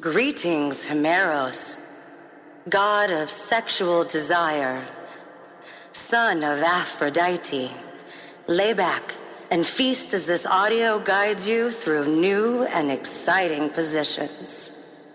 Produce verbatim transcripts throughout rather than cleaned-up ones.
Greetings, Himeros, god of sexual desire, son of Aphrodite. Lay back and feast as this audio guides you through new and exciting positions.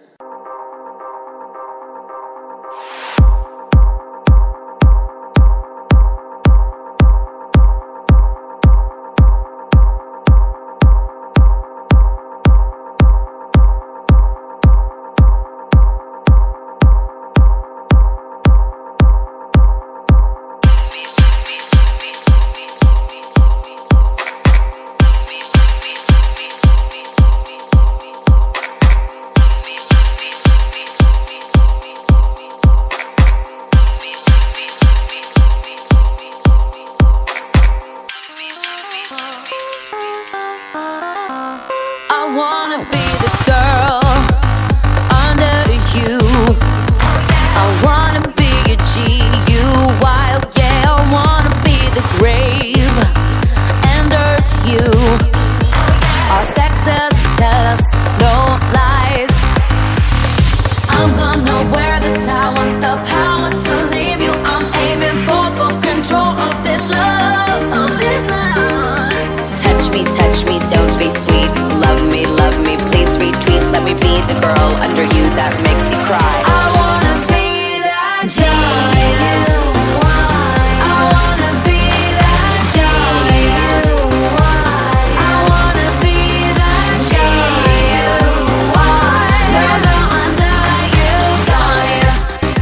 I wanna be the girl under you. I wanna be a G U wild, yeah. I wanna be the grave and earth you. Our sexes tell us no lies. I'm gonna wear the tower, the power to leave you. I'm aiming for full control of this love, of this love. Touch me, touch me, don't be sweet. Love me, love me, please retreat. Let me be the girl under you that makes you cry. I wanna be that giant. I wanna be that giant. I wanna be that giant. Never under you, got ya.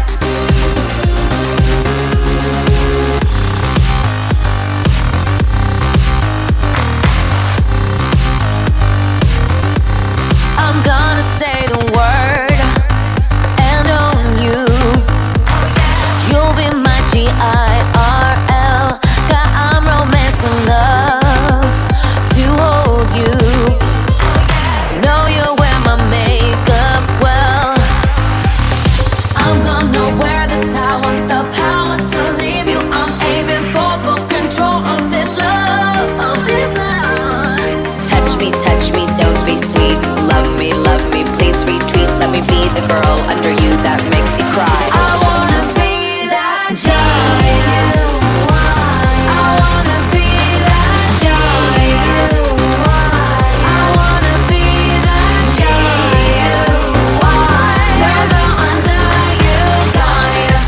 I'm gonna say the word and own you. You'll be my G I R L. Got I'm romance and loves to hold you. Know you wear my makeup well. I'm gonna wear the tower, the power to leave you. I'm aiming for full control of this love, of this love. Touch me, touch me, don't be sweet. Love me, love me, please retreat. Let me be the girl under you that makes you cry. I wanna be that giant. I wanna be that giant. I wanna be that giant. Never under you, got ya.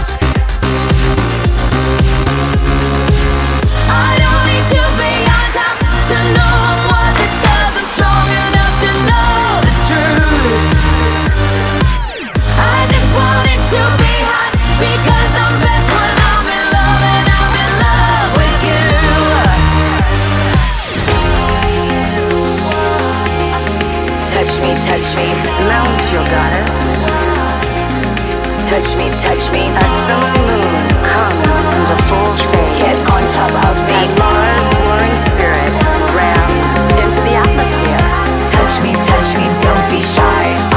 I don't need to be on top to know what it does. I'm strong enough to know the truth. I just want it to be hot because I'm best when I'm in love, and I'm in love with you. Touch me, touch me, Mount your goddess. touch me, touch me. A summer moon comes into full shade. Get on top of me. And Mars' warring spirit rams into the atmosphere. Touch me, touch me, don't be shy.